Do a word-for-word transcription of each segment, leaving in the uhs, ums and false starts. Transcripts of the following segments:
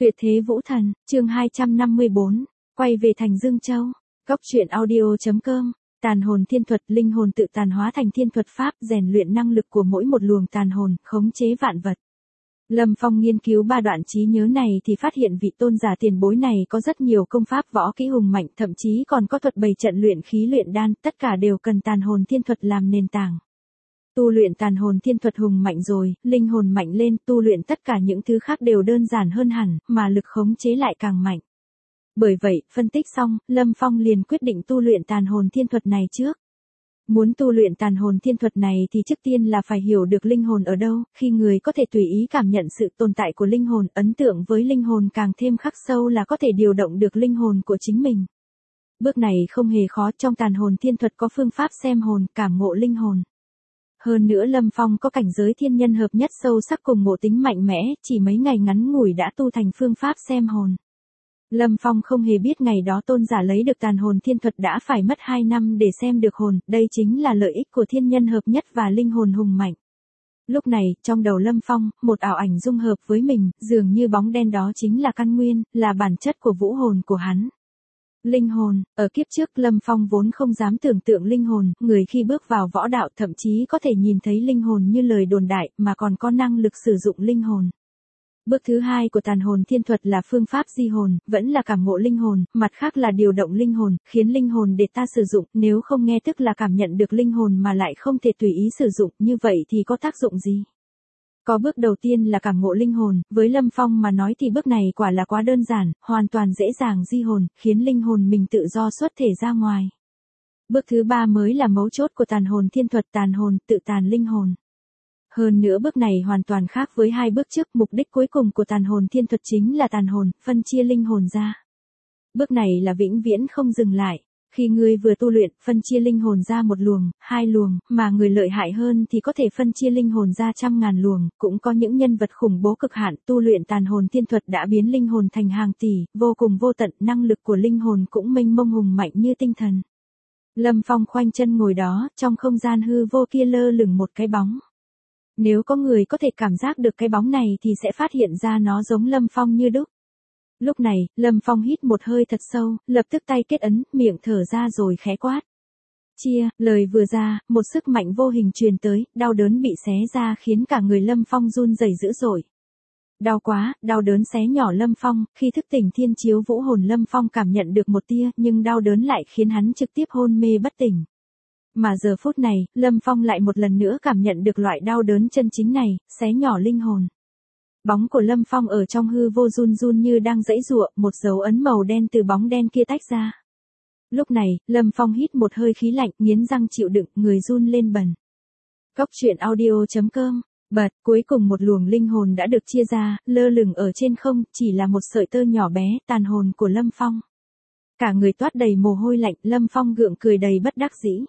Tuyệt thế vũ thần, chương hai trăm năm mươi bốn, quay về thành Dương Châu. Cốc truyện audio.com, tàn hồn thiên thuật, linh hồn tự tàn hóa thành thiên thuật pháp, rèn luyện năng lực của mỗi một luồng tàn hồn, khống chế vạn vật. Lâm Phong nghiên cứu ba đoạn trí nhớ này thì phát hiện vị tôn giả tiền bối này có rất nhiều công pháp võ kỹ hùng mạnh, thậm chí còn có thuật bày trận luyện khí luyện đan, tất cả đều cần tàn hồn thiên thuật làm nền tảng. Tu luyện tàn hồn thiên thuật hùng mạnh rồi, linh hồn mạnh lên, tu luyện tất cả những thứ khác đều đơn giản hơn hẳn, mà lực khống chế lại càng mạnh. Bởi vậy, phân tích xong, Lâm Phong liền quyết định tu luyện tàn hồn thiên thuật này trước. Muốn tu luyện tàn hồn thiên thuật này thì trước tiên là phải hiểu được linh hồn ở đâu, khi người có thể tùy ý cảm nhận sự tồn tại của linh hồn, ấn tượng với linh hồn càng thêm khắc sâu là có thể điều động được linh hồn của chính mình. Bước này không hề khó, trong tàn hồn thiên thuật có phương pháp xem hồn, cảm ngộ linh hồn. Hơn nữa Lâm Phong có cảnh giới thiên nhân hợp nhất sâu sắc cùng ngộ tính mạnh mẽ, chỉ mấy ngày ngắn ngủi đã tu thành phương pháp xem hồn. Lâm Phong không hề biết ngày đó tôn giả lấy được tàn hồn thiên thuật đã phải mất hai năm để xem được hồn, đây chính là lợi ích của thiên nhân hợp nhất và linh hồn hùng mạnh. Lúc này, trong đầu Lâm Phong, một ảo ảnh dung hợp với mình, dường như bóng đen đó chính là căn nguyên, là bản chất của vũ hồn của hắn. Linh hồn, ở kiếp trước Lâm Phong vốn không dám tưởng tượng linh hồn, người khi bước vào võ đạo thậm chí có thể nhìn thấy linh hồn như lời đồn đại, mà còn có năng lực sử dụng linh hồn. Bước thứ hai của tàn hồn thiên thuật là phương pháp di hồn, vẫn là cảm ngộ linh hồn, mặt khác là điều động linh hồn, khiến linh hồn để ta sử dụng, nếu không nghe tức là cảm nhận được linh hồn mà lại không thể tùy ý sử dụng, như vậy thì có tác dụng gì? Có bước đầu tiên là cảm ngộ linh hồn, với Lâm Phong mà nói thì bước này quả là quá đơn giản, hoàn toàn dễ dàng di hồn, khiến linh hồn mình tự do xuất thể ra ngoài. Bước thứ ba mới là mấu chốt của tàn hồn thiên thuật, tàn hồn, tự tàn linh hồn. Hơn nữa bước này hoàn toàn khác với hai bước trước, mục đích cuối cùng của tàn hồn thiên thuật chính là tàn hồn, phân chia linh hồn ra. Bước này là vĩnh viễn không dừng lại. Khi người vừa tu luyện, phân chia linh hồn ra một luồng, hai luồng, mà người lợi hại hơn thì có thể phân chia linh hồn ra trăm ngàn luồng, cũng có những nhân vật khủng bố cực hạn, tu luyện tàn hồn thiên thuật đã biến linh hồn thành hàng tỷ, vô cùng vô tận, năng lực của linh hồn cũng mênh mông hùng mạnh như tinh thần. Lâm Phong khoanh chân ngồi đó, trong không gian hư vô kia lơ lửng một cái bóng. Nếu có người có thể cảm giác được cái bóng này thì sẽ phát hiện ra nó giống Lâm Phong như đúc. Lúc này, Lâm Phong hít một hơi thật sâu, lập tức tay kết ấn, miệng thở ra rồi khẽ quát. Chia, lời vừa ra, một sức mạnh vô hình truyền tới, đau đớn bị xé ra khiến cả người Lâm Phong run rẩy dữ dội. Đau quá, đau đớn xé nhỏ Lâm Phong, khi thức tỉnh thiên chiếu vũ hồn Lâm Phong cảm nhận được một tia, nhưng đau đớn lại khiến hắn trực tiếp hôn mê bất tỉnh. Mà giờ phút này, Lâm Phong lại một lần nữa cảm nhận được loại đau đớn chân chính này, xé nhỏ linh hồn. Bóng của Lâm Phong ở trong hư vô run run như đang giãy giụa, một dấu ấn màu đen từ bóng đen kia tách ra. Lúc này, Lâm Phong hít một hơi khí lạnh, nghiến răng chịu đựng, người run lên bần. Cốc truyện audio.com, bật, cuối cùng một luồng linh hồn đã được chia ra, lơ lửng ở trên không, chỉ là một sợi tơ nhỏ bé, tàn hồn của Lâm Phong. Cả người toát đầy mồ hôi lạnh, Lâm Phong gượng cười đầy bất đắc dĩ.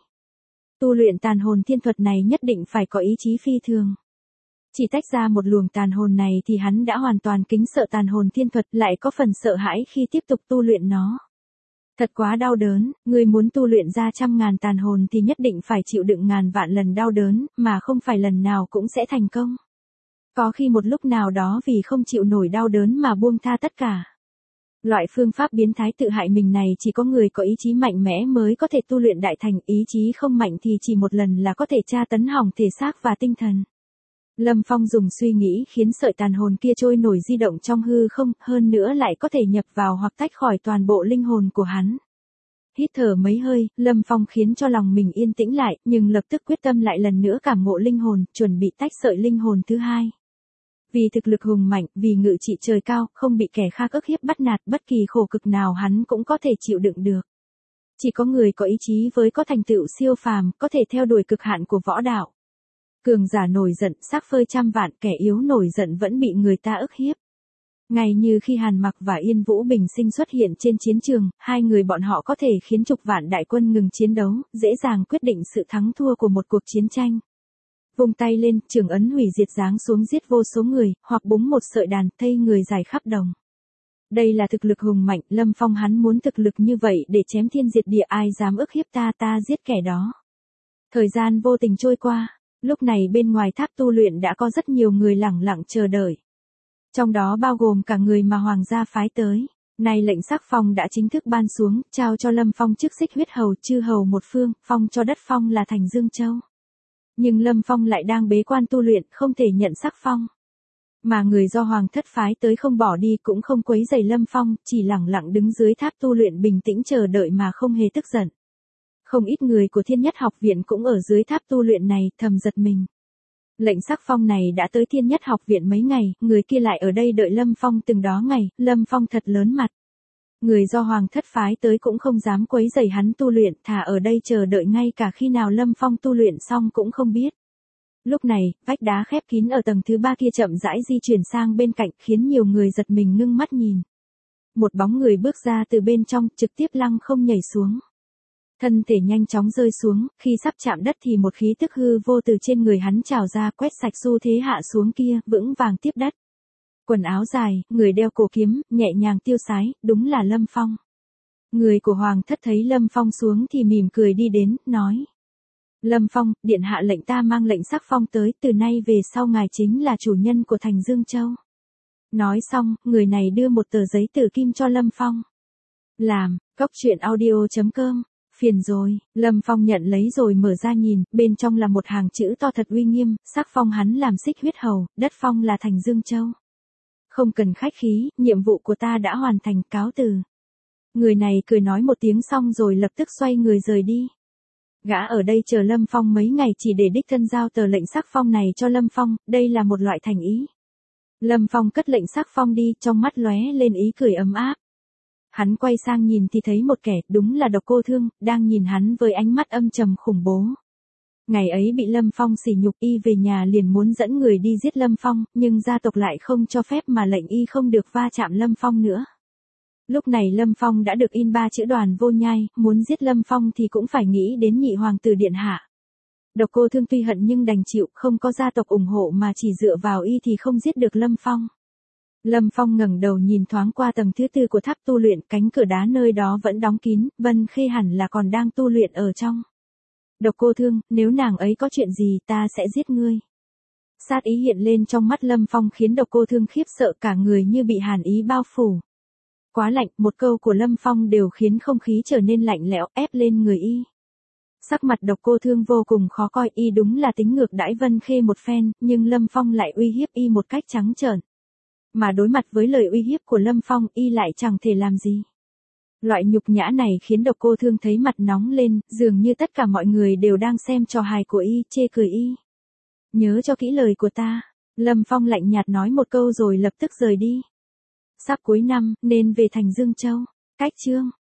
Tu luyện tàn hồn thiên thuật này nhất định phải có ý chí phi thường. Chỉ tách ra một luồng tàn hồn này thì hắn đã hoàn toàn kính sợ tàn hồn thiên thuật, lại có phần sợ hãi khi tiếp tục tu luyện nó. Thật quá đau đớn, người muốn tu luyện ra trăm ngàn tàn hồn thì nhất định phải chịu đựng ngàn vạn lần đau đớn, mà không phải lần nào cũng sẽ thành công. Có khi một lúc nào đó vì không chịu nổi đau đớn mà buông tha tất cả. Loại phương pháp biến thái tự hại mình này chỉ có người có ý chí mạnh mẽ mới có thể tu luyện đại thành, ý chí không mạnh thì chỉ một lần là có thể tra tấn hỏng thể xác và tinh thần. Lâm Phong dùng suy nghĩ khiến sợi tàn hồn kia trôi nổi di động trong hư không, hơn nữa lại có thể nhập vào hoặc tách khỏi toàn bộ linh hồn của hắn. Hít thở mấy hơi, Lâm Phong khiến cho lòng mình yên tĩnh lại, nhưng lập tức quyết tâm lại lần nữa cảm ngộ linh hồn, chuẩn bị tách sợi linh hồn thứ hai. Vì thực lực hùng mạnh, vì ngự trị trời cao, không bị kẻ khác ức hiếp bắt nạt, bất kỳ khổ cực nào hắn cũng có thể chịu đựng được. Chỉ có người có ý chí với có thành tựu siêu phàm, có thể theo đuổi cực hạn của võ đạo. Cường giả nổi giận, xác phơi trăm vạn, kẻ yếu nổi giận vẫn bị người ta ức hiếp. Ngay như khi Hàn Mặc và Yên Vũ Bình Sinh xuất hiện trên chiến trường, hai người bọn họ có thể khiến chục vạn đại quân ngừng chiến đấu, dễ dàng quyết định sự thắng thua của một cuộc chiến tranh. Vung tay lên, trường ấn hủy diệt giáng xuống giết vô số người, hoặc búng một sợi đàn, thây người dài khắp đồng. Đây là thực lực hùng mạnh, Lâm Phong hắn muốn thực lực như vậy để chém thiên diệt địa, ai dám ức hiếp ta, ta giết kẻ đó. Thời gian vô tình trôi qua, lúc này bên ngoài tháp tu luyện đã có rất nhiều người lẳng lặng chờ đợi. Trong đó bao gồm cả người mà hoàng gia phái tới. Nay lệnh sắc phong đã chính thức ban xuống, trao cho Lâm Phong chức xích huyết hầu, chư hầu một phương, phong cho đất phong là thành Dương Châu. Nhưng Lâm Phong lại đang bế quan tu luyện, không thể nhận sắc phong. Mà người do hoàng thất phái tới không bỏ đi cũng không quấy rầy Lâm Phong, chỉ lẳng lặng đứng dưới tháp tu luyện bình tĩnh chờ đợi mà không hề tức giận. Không ít người của Thiên Nhất học viện cũng ở dưới tháp tu luyện này, thầm giật mình. Lệnh sắc phong này đã tới Thiên Nhất học viện mấy ngày, người kia lại ở đây đợi Lâm Phong từng đó ngày, Lâm Phong thật lớn mặt. Người do hoàng thất phái tới cũng không dám quấy rầy hắn tu luyện, thà ở đây chờ đợi ngay cả khi nào Lâm Phong tu luyện xong cũng không biết. Lúc này, vách đá khép kín ở tầng thứ ba kia chậm rãi di chuyển sang bên cạnh, khiến nhiều người giật mình ngưng mắt nhìn. Một bóng người bước ra từ bên trong, trực tiếp lăng không nhảy xuống. Thân thể nhanh chóng rơi xuống, khi sắp chạm đất thì một khí tức hư vô từ trên người hắn trào ra, quét sạch xu thế hạ xuống kia, vững vàng tiếp đất. Quần áo dài, người đeo cổ kiếm, nhẹ nhàng tiêu sái, đúng là Lâm Phong. Người của hoàng thất thấy Lâm Phong xuống thì mỉm cười đi đến, nói. Lâm Phong, điện hạ lệnh ta mang lệnh sắc phong tới, từ nay về sau ngài chính là chủ nhân của thành Dương Châu. Nói xong, người này đưa một tờ giấy tử kim cho Lâm Phong. Làm, cốc truyện audio chấm com. Phiền rồi, Lâm Phong nhận lấy rồi mở ra nhìn, bên trong là một hàng chữ to thật uy nghiêm, sắc phong hắn làm xích huyết hầu, đất phong là thành Dương Châu. Không cần khách khí, nhiệm vụ của ta đã hoàn thành, cáo từ. Người này cười nói một tiếng xong rồi lập tức xoay người rời đi. Gã ở đây chờ Lâm Phong mấy ngày chỉ để đích thân giao tờ lệnh sắc phong này cho Lâm Phong, đây là một loại thành ý. Lâm Phong cất lệnh sắc phong đi, trong mắt lóe lên ý cười ấm áp. Hắn quay sang nhìn thì thấy một kẻ, đúng là Độc Cô Thương, đang nhìn hắn với ánh mắt âm trầm khủng bố. Ngày ấy bị Lâm Phong sỉ nhục, y về nhà liền muốn dẫn người đi giết Lâm Phong, nhưng gia tộc lại không cho phép mà lệnh y không được va chạm Lâm Phong nữa. Lúc này Lâm Phong đã được in ba chữ Đoàn Vô Nhai, muốn giết Lâm Phong thì cũng phải nghĩ đến nhị hoàng tử điện hạ. Độc Cô Thương tuy hận nhưng đành chịu, không có gia tộc ủng hộ mà chỉ dựa vào y thì không giết được Lâm Phong. Lâm Phong ngẩng đầu nhìn thoáng qua tầng thứ tư của tháp tu luyện, cánh cửa đá nơi đó vẫn đóng kín, Vân Khê hẳn là còn đang tu luyện ở trong. Độc Cô Thương, nếu nàng ấy có chuyện gì ta sẽ giết ngươi. Sát ý hiện lên trong mắt Lâm Phong khiến Độc Cô Thương khiếp sợ, cả người như bị hàn ý bao phủ. Quá lạnh, một câu của Lâm Phong đều khiến không khí trở nên lạnh lẽo, ép lên người y. Sắc mặt Độc Cô Thương vô cùng khó coi, y đúng là tính ngược đãi Vân Khê một phen, nhưng Lâm Phong lại uy hiếp y một cách trắng trợn. Mà đối mặt với lời uy hiếp của Lâm Phong, y lại chẳng thể làm gì. Loại nhục nhã này khiến Độc Cô Thương thấy mặt nóng lên, dường như tất cả mọi người đều đang xem trò hài của y, chê cười y. Nhớ cho kỹ lời của ta. Lâm Phong lạnh nhạt nói một câu rồi lập tức rời đi. Sắp cuối năm, nên về thành Dương Châu. Cách chương.